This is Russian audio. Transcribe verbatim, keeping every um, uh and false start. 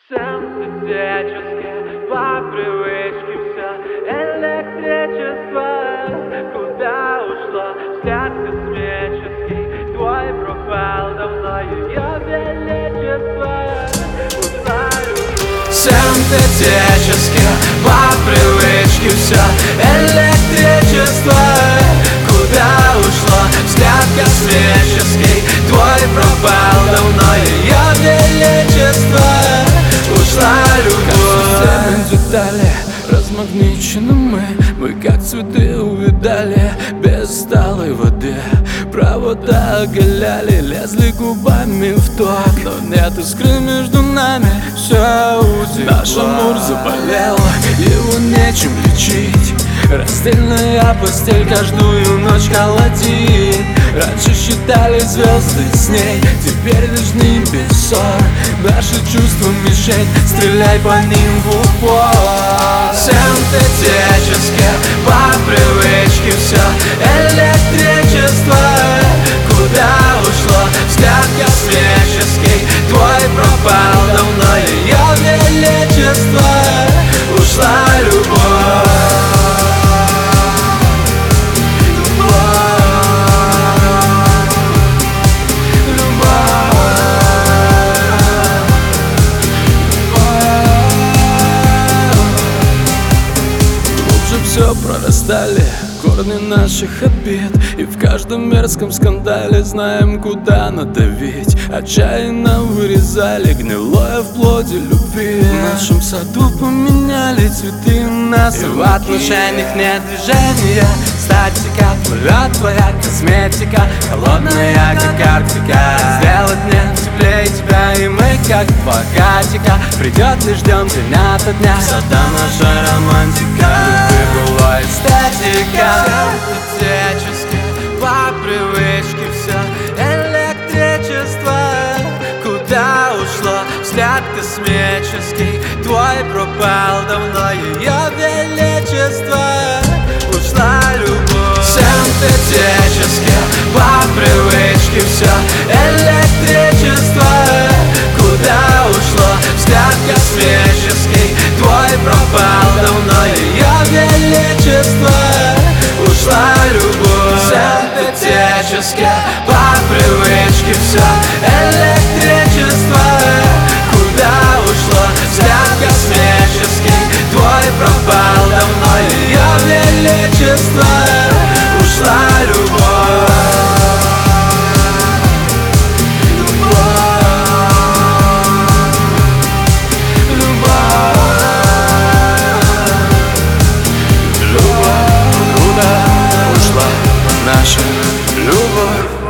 Синтетически, по привычке все электричество. Куда ушла взгляд космический? Твой пропал давно, ее величество. Ушла любовь. Синтетически, по привычке все электричество. Куда ушла взгляд космический? Твой пропал давно, ее величество. Ушла любовь. Детали размагничены мы, мы как цветы увидали без сталой воды. Провода оголяли, лезли губами в ток, но нет искры между нами, все утекло. Наш амур заболел, его нечем лечить. Раздельная постель каждую ночь холодит. Раньше считали звезды с ней, теперь лишь небеса. Наши чувства мишень, стреляй по ним в упор. Синтетически, по привычке все электричество. Куда ушло взгляд космический? Твой пропал давно, ее величество. Ушла любовь. Все прорастали корни наших обид, и в каждом мерзком скандале знаем, куда надавить. Отчаянно вырезали гнилое в плоти любви. В нашем саду поменяли цветы на и в отношениях нет движения. Статика, твоя, твоя косметика, холодная как Арктика. Сделать нет теплее тебя, и мы как два катика. Придет и ждем день ото дня, сада наша романтика. Любви была эстетика. Синтетически, по привычке все электричество. Куда ушло взгляд космический? Твой пропал давно, ее величество. Ушла любовь. Синтетически, по привычке все электричество. Куда ушло взгляд космический? Твой пропал давно, ее величество. Ушла любовь. Синтетически, по привычке все электричество. Куда ушло взгляд космический? Твой пропал давно, ее величество. Ушла любовь. наша любовь.